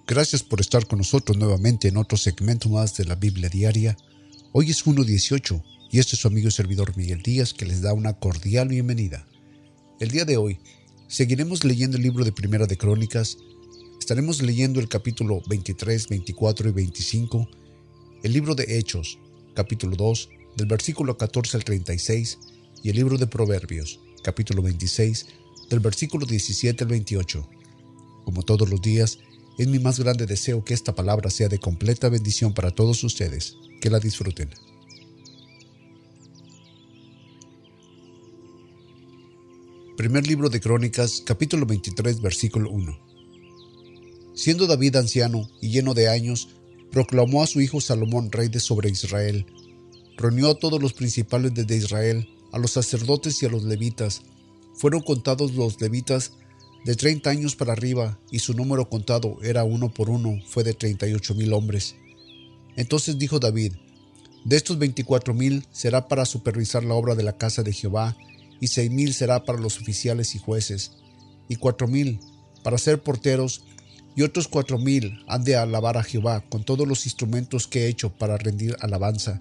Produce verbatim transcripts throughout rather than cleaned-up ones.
Gracias por estar con nosotros nuevamente en otro segmento más de la Biblia Diaria. Hoy es junio dieciocho y este es su amigo y servidor Miguel Díaz que les da una cordial bienvenida. El día de hoy seguiremos leyendo el libro de Primera de Crónicas. Estaremos leyendo el capítulo veintitrés, veinticuatro y veinticinco, el libro de Hechos, capítulo dos, del versículo catorce al treinta y seis, y el libro de Proverbios, capítulo veintiséis, del versículo diecisiete al veintiocho. Como todos los días, es mi más grande deseo que esta palabra sea de completa bendición para todos ustedes. Que la disfruten. Primer libro de Crónicas, capítulo veintitrés, versículo uno. Siendo David anciano y lleno de años, proclamó a su hijo Salomón rey de sobre Israel. Reunió a todos los principales de Israel, a los sacerdotes y a los levitas. Fueron contados los levitas de treinta años para arriba, y su número contado era uno por uno, fue de treinta y ocho mil hombres. Entonces dijo David: de estos veinticuatro mil será para supervisar la obra de la casa de Jehová, y seis mil será para los oficiales y jueces, y cuatro mil para ser porteros, y otros cuatro mil han de alabar a Jehová con todos los instrumentos que he hecho para rendir alabanza.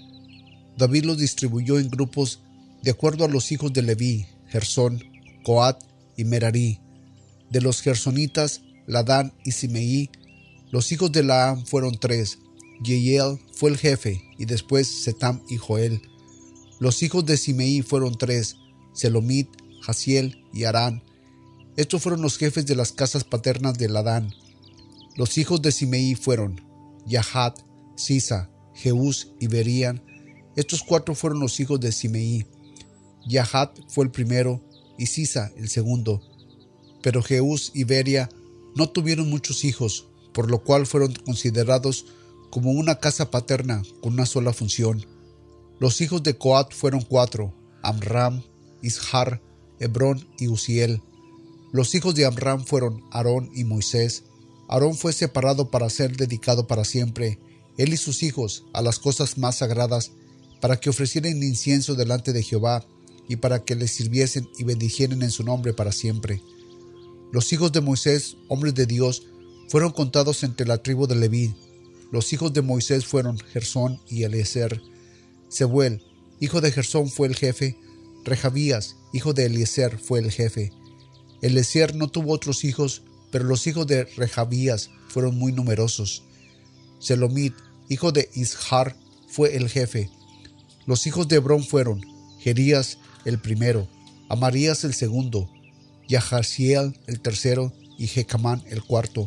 David los distribuyó en grupos de acuerdo a los hijos de Leví, Gersón, Coat y Merarí. De los gersonitas, Ladán y Simeí. Los hijos de Laam fueron tres. Yeiel fue el jefe, y después Setam y Joel. Los hijos de Simeí fueron tres: Selomit, Jaziel y Arán. Estos fueron los jefes de las casas paternas de Ladán. Los hijos de Simeí fueron Yahat, Sisa, Jeús y Berían. Estos cuatro fueron los hijos de Simeí. Yahat fue el primero y Sisa el segundo. Pero Jeús y Beria no tuvieron muchos hijos, por lo cual fueron considerados como una casa paterna con una sola función. Los hijos de Coat fueron cuatro: Amram, Ishar, Hebrón y Uziel. Los hijos de Amram fueron Aarón y Moisés. Aarón fue separado para ser dedicado para siempre, él y sus hijos, a las cosas más sagradas, para que ofrecieran incienso delante de Jehová, y para que le sirviesen y bendijeren en su nombre para siempre. Los hijos de Moisés, hombres de Dios, fueron contados entre la tribu de Leví. Los hijos de Moisés fueron Gersón y Eliezer. Sebuel, hijo de Gersón, fue el jefe. Rehabías, hijo de Eliezer, fue el jefe. Eliezer no tuvo otros hijos, pero los hijos de Rehabías fueron muy numerosos. Selomit, hijo de Ishar, fue el jefe. Los hijos de Hebrón fueron Jerías el primero, Amarías el segundo, Yahaziel el tercero y Jecamán el cuarto.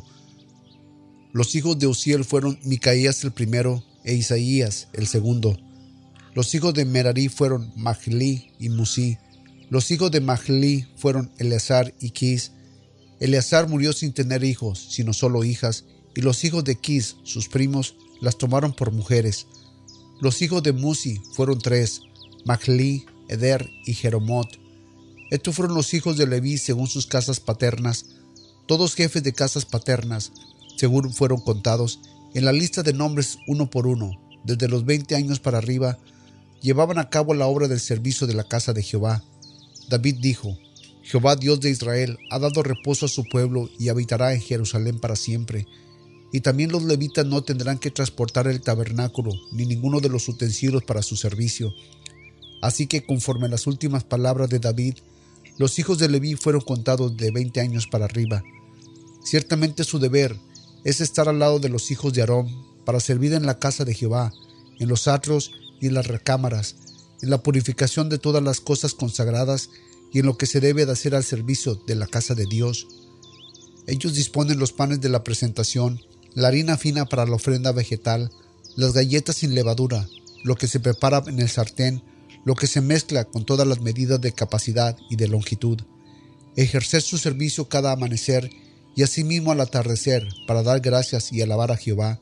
Los hijos de Uziel fueron Micaías el primero e Isaías el segundo. Los hijos de Merarí fueron Mahli y Musi. Los hijos de Mahli fueron Eleazar y Quis. Eleazar murió sin tener hijos, sino solo hijas, y los hijos de Quis, sus primos, las tomaron por mujeres. Los hijos de Musi fueron tres: Mahli, Eder y Jeromot. Estos fueron los hijos de Leví según sus casas paternas, todos jefes de casas paternas, según fueron contados en la lista de nombres uno por uno, desde los veinte años para arriba, llevaban a cabo la obra del servicio de la casa de Jehová. David dijo: Jehová Dios de Israel ha dado reposo a su pueblo y habitará en Jerusalén para siempre. Y también los levitas no tendrán que transportar el tabernáculo ni ninguno de los utensilios para su servicio. Así que, conforme a las últimas palabras de David, los hijos de Leví fueron contados de veinte años para arriba. Ciertamente su deber es estar al lado de los hijos de Aarón para servir en la casa de Jehová, en los atrios y en las recámaras, en la purificación de todas las cosas consagradas y en lo que se debe de hacer al servicio de la casa de Dios. Ellos disponen los panes de la presentación, la harina fina para la ofrenda vegetal, las galletas sin levadura, lo que se prepara en el sartén, lo que se mezcla con todas las medidas de capacidad y de longitud. Ejercer su servicio cada amanecer y asimismo al atardecer para dar gracias y alabar a Jehová,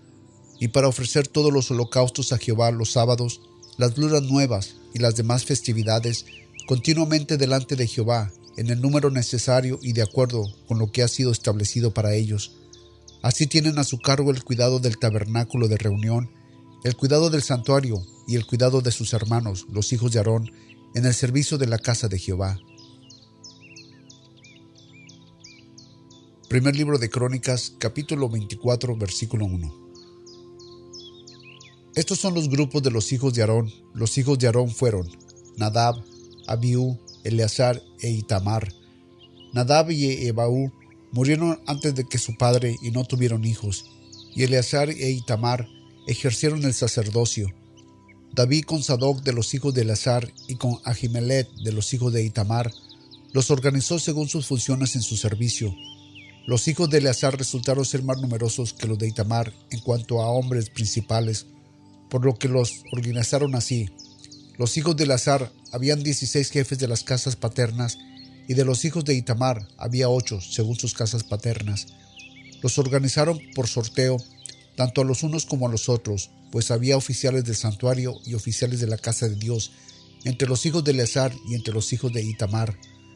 y para ofrecer todos los holocaustos a Jehová los sábados, las lunas nuevas y las demás festividades, continuamente delante de Jehová, en el número necesario y de acuerdo con lo que ha sido establecido para ellos. Así tienen a su cargo el cuidado del tabernáculo de reunión, el cuidado del santuario y el cuidado de sus hermanos, los hijos de Aarón, en el servicio de la casa de Jehová. Primer libro de Crónicas, capítulo veinticuatro, versículo uno. Estos son los grupos de los hijos de Aarón. Los hijos de Aarón fueron Nadab, Abiú, Eleazar e Itamar. Nadab y Ebaú murieron antes de que su padre y no tuvieron hijos, y Eleazar e Itamar ejercieron el sacerdocio. David con Sadoc de los hijos de Eleazar y con Ahimelech de los hijos de Itamar los organizó según sus funciones en su servicio. Los hijos de Eleazar resultaron ser más numerosos que los de Itamar en cuanto a hombres principales, por lo que los organizaron así. Los hijos de Eleazar habían dieciséis jefes de las casas paternas, y de los hijos de Itamar había ocho, según sus casas paternas. Los organizaron por sorteo, tanto a los unos como a los otros, pues había oficiales del santuario y oficiales de la casa de Dios, entre los hijos de Eleazar y entre los hijos de Itamar.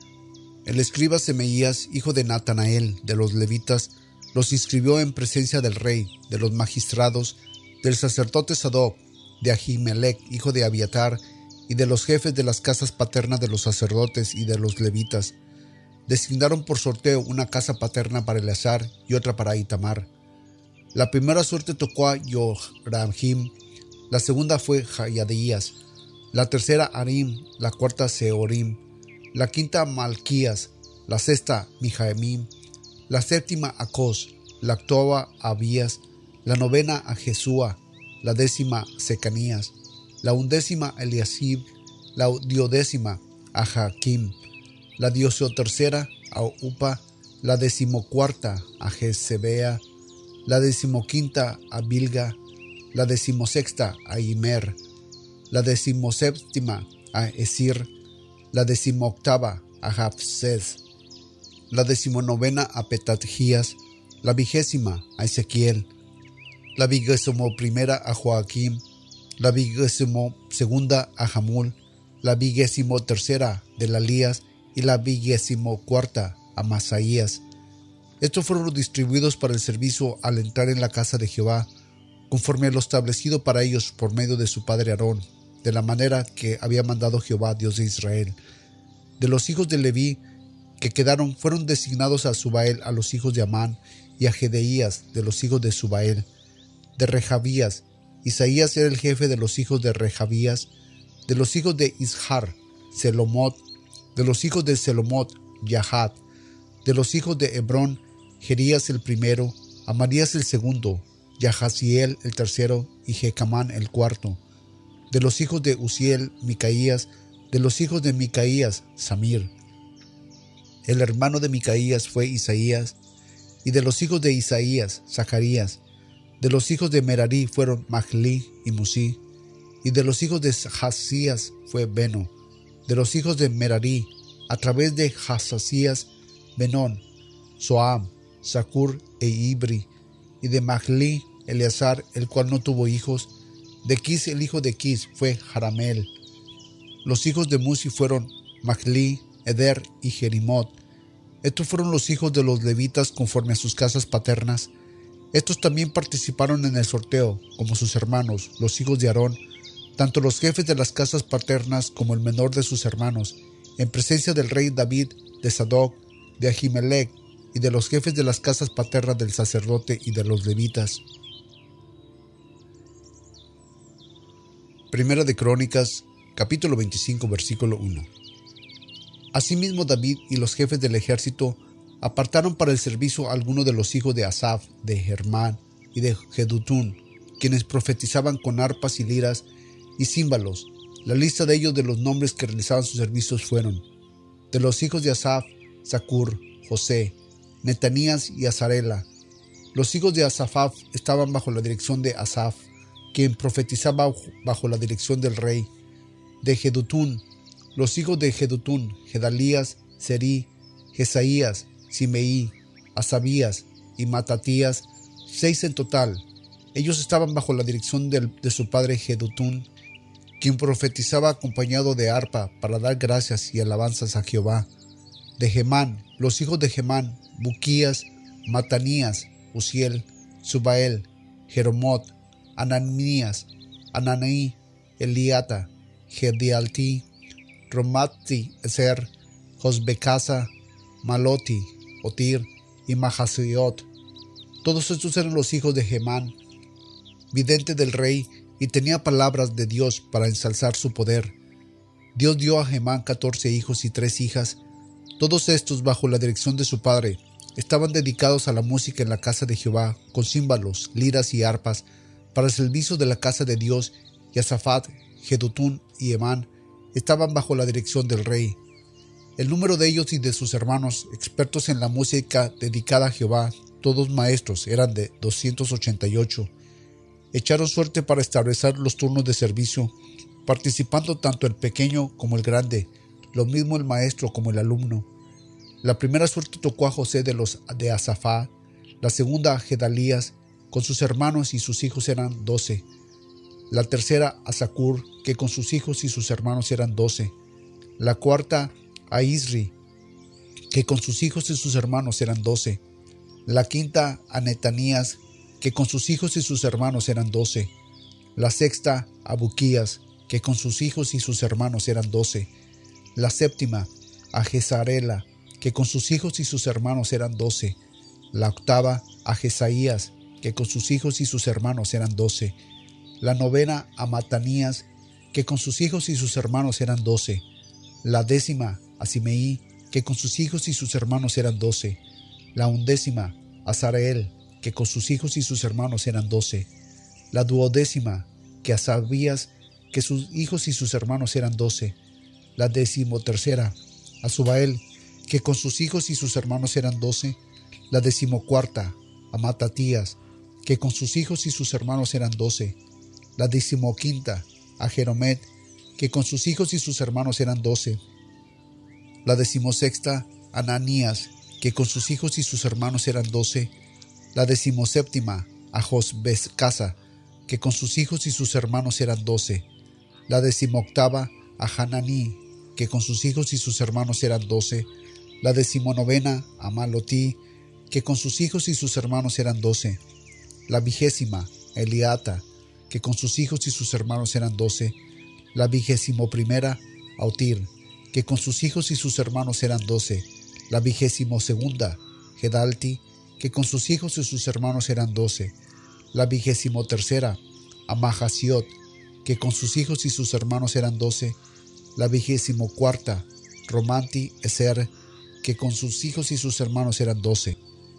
El escriba Semeías, hijo de Natanael, de los levitas, los inscribió en presencia del rey, de los magistrados, del sacerdote Sadoc, de Ahimelech, hijo de Abiatar, y de los jefes de las casas paternas de los sacerdotes y de los levitas. Designaron por sorteo una casa paterna para Eleazar y otra para Itamar. La primera suerte tocó a Yoramjim, la segunda fue Jayadías, la tercera Arim, la cuarta Seorim, la quinta Malquías, la sexta Mijaemim, la séptima Acos, la octava Abías, la novena a Jesúa, la décima Secanías, la undécima Eliasib, la duodécima a Jaquim, la decimotercera a Upa, la decimocuarta a Jezebea, la decimoquinta a Bilga, la decimosexta a Imer, la decimoséptima a Esir, la decimoctava a Jabsed, la decimonovena a Petatjías, la vigésima a Ezequiel, la vigésimo primera a Joaquim, la vigésimo segunda a Jamul, la vigésimo tercera de Lalías y la vigésimo cuarta a Masaías. Estos fueron distribuidos para el servicio al entrar en la casa de Jehová, conforme a lo establecido para ellos por medio de su padre Aarón, de la manera que había mandado Jehová, Dios de Israel. De los hijos de Leví que quedaron fueron designados a Subael a los hijos de Amán y a Gedeías de los hijos de Subael. De Rehabías, Isaías era el jefe de los hijos de Rehabías. De los hijos de Ishar, Selomot. De los hijos de Selomot, Yahat. De los hijos de Hebrón, Jerías el primero, Amarías el segundo, Yahaziel el tercero y Jecamán el cuarto. De los hijos de Uziel, Micaías. De los hijos de Micaías, Samir. El hermano de Micaías fue Isaías. Y de los hijos de Isaías, Zacarías. De los hijos de Merari fueron Mahli y Musi. Y de los hijos de Jasías fue Beno. De los hijos de Merari, a través de Jasasías, Benón, Soam, Zacur e Ibri. Y de Mahli, Eleazar, el cual no tuvo hijos. De Quis, el hijo de Quis, fue Jaramel. Los hijos de Musi fueron Mahli, Eder y Jerimot. Estos fueron los hijos de los levitas conforme a sus casas paternas. Estos también participaron en el sorteo, como sus hermanos, los hijos de Aarón, tanto los jefes de las casas paternas como el menor de sus hermanos, en presencia del rey David, de Sadoc, de Ahimelech y de los jefes de las casas paternas del sacerdote y de los levitas. Primera de Crónicas, capítulo veinticinco, versículo uno. Asimismo David y los jefes del ejército apartaron para el servicio a algunos de los hijos de Asaf, de Hermán y de Jedutún, quienes profetizaban con arpas y liras y címbalos. La lista de ellos de los nombres que realizaban sus servicios fueron: de los hijos de Asaf, Zacur, José, Netanías y Azarela. Los hijos de Asafaf estaban bajo la dirección de Asaf, quien profetizaba bajo la dirección del rey. De Jedutún, los hijos de Jedutún, Gedalías, Seri, Jesaías, Simeí, Asabías y Matatías, seis en total. Ellos estaban bajo la dirección de, de su padre Jedutún, quien profetizaba acompañado de arpa para dar gracias y alabanzas a Jehová. De Gemán, los hijos de Gemán, Buquías, Matanías, Uziel, Subael, Jeromot, Ananías, Ananí, Eliata, Gedialti, Romati, Eser, Josbecasa, Maloti, Otir, y Mahasiot. Todos estos eran los hijos de Hemán, vidente del rey, y tenía palabras de Dios para ensalzar su poder. Dios dio a Hemán catorce hijos y tres hijas. Todos estos, bajo la dirección de su padre, estaban dedicados a la música en la casa de Jehová, con címbalos, liras y arpas, para el servicio de la casa de Dios, y Asafat, Jedutún y Hemán estaban bajo la dirección del rey. El número de ellos y de sus hermanos, expertos en la música dedicada a Jehová, todos maestros, eran de doscientos ochenta y ocho. Echaron suerte para establecer los turnos de servicio, participando tanto el pequeño como el grande, lo mismo el maestro como el alumno. La primera suerte tocó a José de los de Asafá, la segunda a Gedalías, con sus hermanos y sus hijos eran doce. La tercera a Zacur, que con sus hijos y sus hermanos eran doce. La cuarta a Isri, que con sus hijos y sus hermanos eran doce. La quinta a Netanías, que con sus hijos y sus hermanos eran doce. La sexta a Buquías, que con sus hijos y sus hermanos eran doce. La séptima a Jezarela, que con sus hijos y sus hermanos eran doce. La octava a Jesaías, que con sus hijos y sus hermanos eran doce. La novena a Matanías, que con sus hijos y sus hermanos eran doce. La décima a Simeí, que con sus hijos y sus hermanos eran doce. La undécima a Sarael, que con sus hijos y sus hermanos eran doce. La duodécima, que a Sabías, que sus hijos y sus hermanos eran doce. La decimotercera, a Subael, que con sus hijos y sus hermanos eran doce. La decimocuarta, a Matatías, que con sus hijos y sus hermanos eran doce. La decimoquinta, a Jeromet, que con sus hijos y sus hermanos eran doce. La decimosexta, a Ananías, que con sus hijos y sus hermanos eran doce. La decimoséptima, a Josbecasa, que con sus hijos y sus hermanos eran doce. La decimoctava, a Hananí, que con sus hijos y sus hermanos eran doce. La decimonovena, a Malotí, que con sus hijos y sus hermanos eran doce. La vigésima, a Eliata, que con sus hijos y sus hermanos eran doce. La vigésimo primera, a Otir, que con sus hijos y sus hermanos eran doce. La vigésimo segunda, Gedalti, que con sus hijos y sus hermanos eran doce. La vigésimo tercera, a Mahasiot, que con sus hijos y sus hermanos eran doce. La vigésimo cuarta, Romanti Eser, que con sus hijos y sus hermanos eran doce.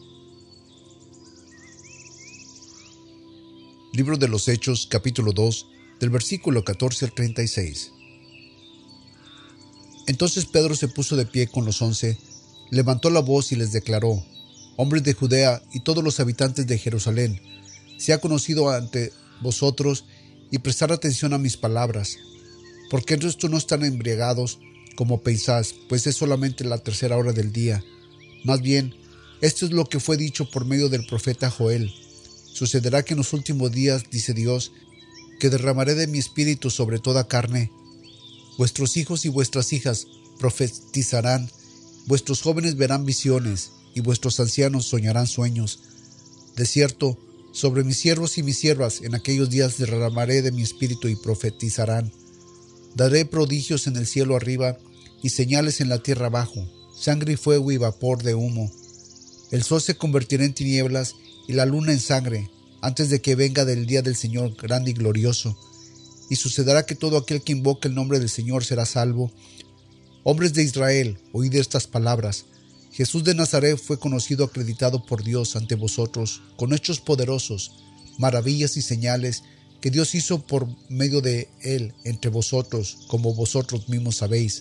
Libro de los Hechos, capítulo dos, del versículo catorce al treinta y seis. Entonces Pedro se puso de pie con los once, levantó la voz y les declaró: hombres de Judea y todos los habitantes de Jerusalén, sea conocido ante vosotros y prestar atención a mis palabras, porque el resto no están embriagados como pensáis, pues es solamente la tercera hora del día. Más bien, esto es lo que fue dicho por medio del profeta Joel. Sucederá que en los últimos días, dice Dios, que derramaré de mi espíritu sobre toda carne. Vuestros hijos y vuestras hijas profetizarán, vuestros jóvenes verán visiones, y vuestros ancianos soñarán sueños. De cierto, sobre mis siervos y mis siervas en aquellos días derramaré de mi espíritu y profetizarán. Daré prodigios en el cielo arriba y señales en la tierra abajo, sangre y fuego y vapor de humo. El sol se convertirá en tinieblas y la luna en sangre, antes de que venga del día del Señor grande y glorioso. Y sucederá que todo aquel que invoque el nombre del Señor será salvo. Hombres de Israel, oíd estas palabras. Jesús de Nazaret fue conocido, acreditado por Dios ante vosotros, con hechos poderosos, maravillas y señales que Dios hizo por medio de él entre vosotros, como vosotros mismos sabéis.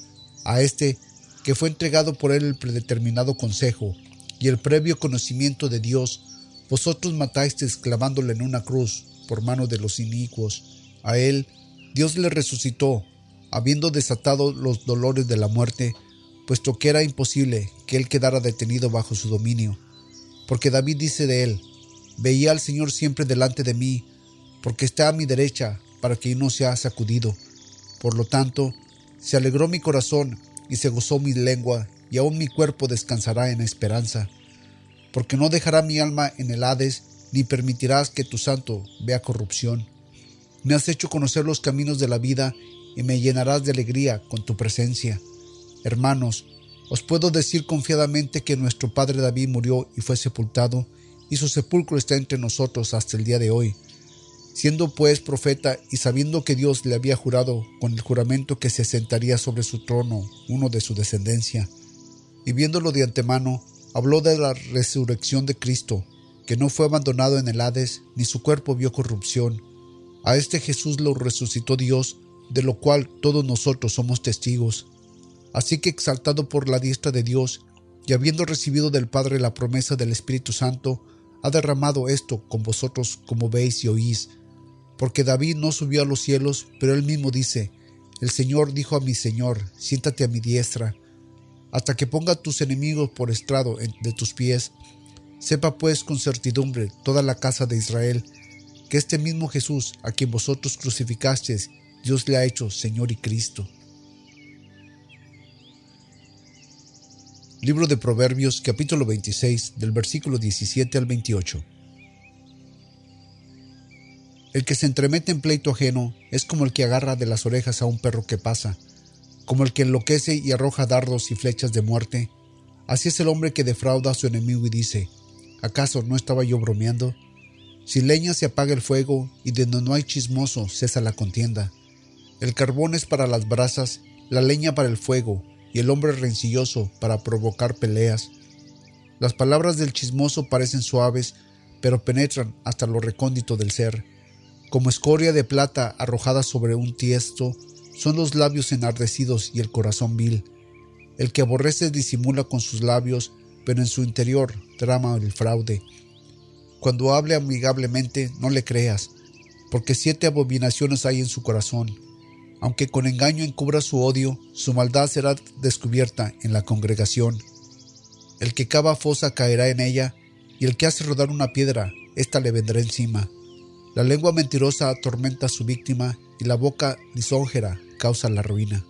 A este, que fue entregado por él el predeterminado consejo y el previo conocimiento de Dios, vosotros matasteis clavándole en una cruz por mano de los inicuos. A él Dios le resucitó, habiendo desatado los dolores de la muerte, puesto que era imposible que él quedara detenido bajo su dominio. Porque David dice de él: veía al Señor siempre delante de mí, porque está a mi derecha, para que no sea sacudido. Por lo tanto, se alegró mi corazón y se gozó mi lengua, y aún mi cuerpo descansará en esperanza. Porque no dejará mi alma en el Hades, ni permitirás que tu santo vea corrupción. Me has hecho conocer los caminos de la vida, y me llenarás de alegría con tu presencia. Hermanos, Os puedo decir confiadamente que nuestro padre David murió y fue sepultado, y su sepulcro está entre nosotros hasta el día de hoy. Siendo pues profeta y sabiendo que Dios le había jurado con el juramento que se sentaría sobre su trono uno de su descendencia, y viéndolo de antemano, habló de la resurrección de Cristo, que no fue abandonado en el Hades, ni su cuerpo vio corrupción. A este Jesús lo resucitó Dios, de lo cual todos nosotros somos testigos. Así que, exaltado por la diestra de Dios, y habiendo recibido del Padre la promesa del Espíritu Santo, ha derramado esto con vosotros como veis y oís. Porque David no subió a los cielos, pero él mismo dice: El Señor dijo a mi Señor, siéntate a mi diestra, hasta que ponga tus enemigos por estrado de tus pies. Sepa pues con certidumbre toda la casa de Israel, que este mismo Jesús, a quien vosotros crucificasteis, Dios le ha hecho Señor y Cristo. Libro de Proverbios, capítulo veintiséis, del versículo diecisiete al veintiocho. El que se entremete en pleito ajeno es como el que agarra de las orejas a un perro que pasa, como el que enloquece y arroja dardos y flechas de muerte. Así es el hombre que defrauda a su enemigo y dice: ¿acaso no estaba yo bromeando? Sin leña se apaga el fuego, y de donde no hay chismoso cesa la contienda. El carbón es para las brasas, la leña para el fuego, y el hombre rencilloso para provocar peleas. Las palabras del chismoso parecen suaves, pero penetran hasta lo recóndito del ser. Como escoria de plata arrojada sobre un tiesto, son los labios enardecidos y el corazón vil. El que aborrece disimula con sus labios, pero en su interior trama el fraude. Cuando hable amigablemente, no le creas, porque siete abominaciones hay en su corazón. Aunque con engaño encubra su odio, su maldad será descubierta en la congregación. El que cava fosa caerá en ella, y el que hace rodar una piedra, ésta le vendrá encima. La lengua mentirosa atormenta a su víctima, y la boca lisonjera causa la ruina.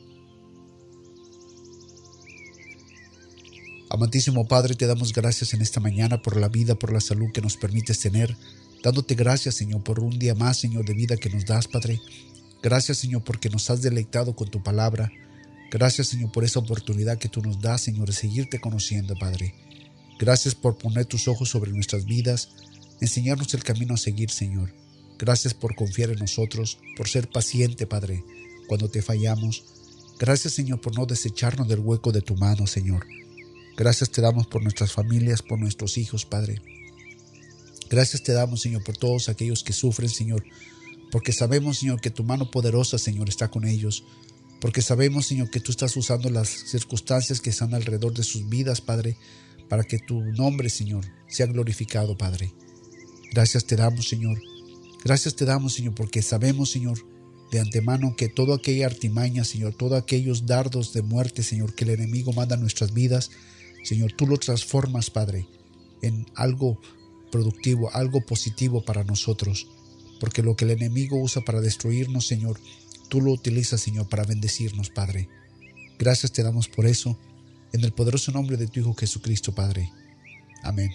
Amantísimo Padre, te damos gracias en esta mañana por la vida, por la salud que nos permites tener, dándote gracias, Señor, por un día más, Señor, de vida que nos das, Padre. Gracias, Señor, porque nos has deleitado con tu palabra. Gracias, Señor, por esa oportunidad que tú nos das, Señor, de seguirte conociendo, Padre. Gracias por poner tus ojos sobre nuestras vidas, enseñarnos el camino a seguir, Señor. Gracias por confiar en nosotros, por ser paciente, Padre, cuando te fallamos. Gracias, Señor, por no desecharnos del hueco de tu mano, Señor. Gracias te damos por nuestras familias, por nuestros hijos, Padre. Gracias te damos, Señor, por todos aquellos que sufren, Señor, porque sabemos, Señor, que tu mano poderosa, Señor, está con ellos. Porque sabemos, Señor, que tú estás usando las circunstancias que están alrededor de sus vidas, Padre, para que tu nombre, Señor, sea glorificado, Padre. Gracias te damos, Señor. Gracias te damos, Señor, porque sabemos, Señor, de antemano que toda aquella artimaña, Señor, todos aquellos dardos de muerte, Señor, que el enemigo manda a nuestras vidas, Señor, tú lo transformas, Padre, en algo productivo, algo positivo para nosotros. Porque lo que el enemigo usa para destruirnos, Señor, tú lo utilizas, Señor, para bendecirnos, Padre. Gracias te damos por eso, en el poderoso nombre de tu Hijo Jesucristo, Padre. Amén.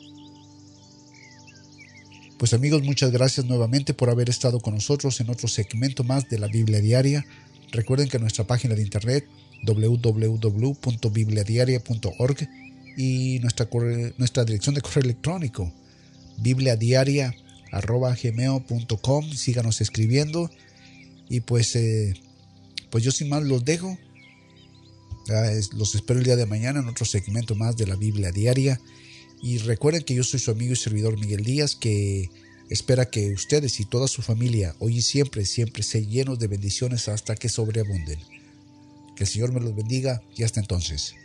Pues amigos, muchas gracias nuevamente por haber estado con nosotros en otro segmento más de la Biblia Diaria. Recuerden que nuestra página de internet doble u doble u doble u punto biblia diaria punto org y nuestra, corre, nuestra dirección de correo electrónico bibliadiaria arroba gmail punto com. Síganos escribiendo y pues eh, pues yo sin más los dejo. Ah, es, los espero el día de mañana en otro segmento más de la Biblia Diaria. Y recuerden que yo soy su amigo y servidor Miguel Díaz, que espera que ustedes y toda su familia hoy y siempre, siempre sean llenos de bendiciones hasta que sobreabunden. Que el Señor me los bendiga y hasta entonces.